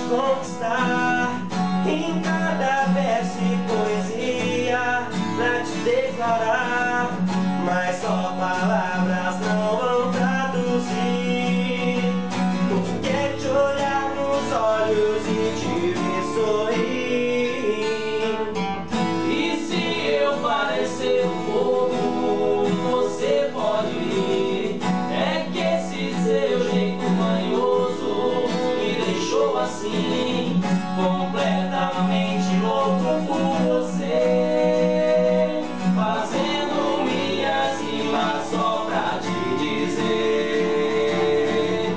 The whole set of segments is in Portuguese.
conquistar em cada verso e poesia pra te declarar, mas só palavras não vão traduzir o que é te olhar nos olhos e te ver sorrir. E se eu parecer um bobo, você pode ir. É que esse seu jeito manhoso me deixou assim, completamente louco por você, fazendo minhas rimas só pra te dizer.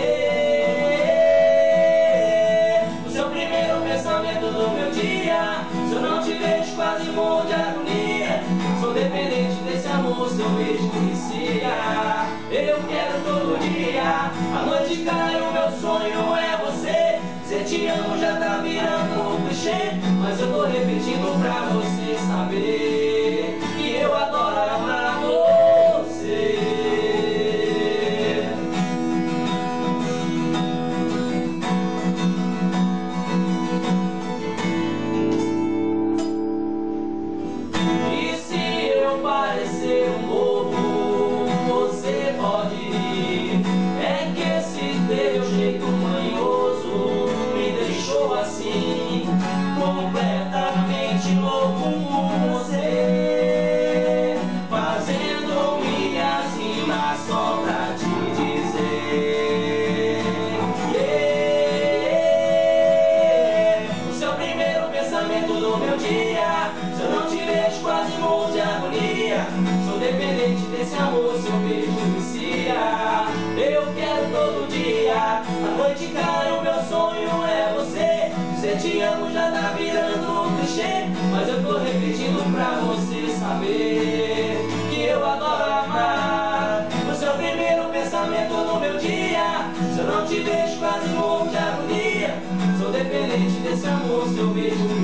O seu primeiro pensamento do meu dia, se eu não te vejo quase morro de agonia. Sou dependente desse amor, seu beijo que vicia. Eu quero todo dia, a noite cai, o meu sonho é você. Se te amo já tá virando um clichê, mas eu tô repetindo pra você saber que eu adoro amar você. E se eu parecer um bobo, você pode ir. É que esse teu jeito manhoso me deixou assim, completamente louco por você, fazendo minhas rimas só pra te dizer. O seu primeiro pensamento do meu dia, se eu não te vejo quase morro de agonia. Sou dependente desse amor, seu beijo vicia. Eu quero todo dia, a noite cai, o meu sonho é você. Se te amo já tá virando um clichê, mas eu tô repetindo pra você saber que eu adoro amar. O seu primeiro pensamento no meu dia, se eu não te vejo quase morro de agonia. Sou dependente desse amor, seu beijo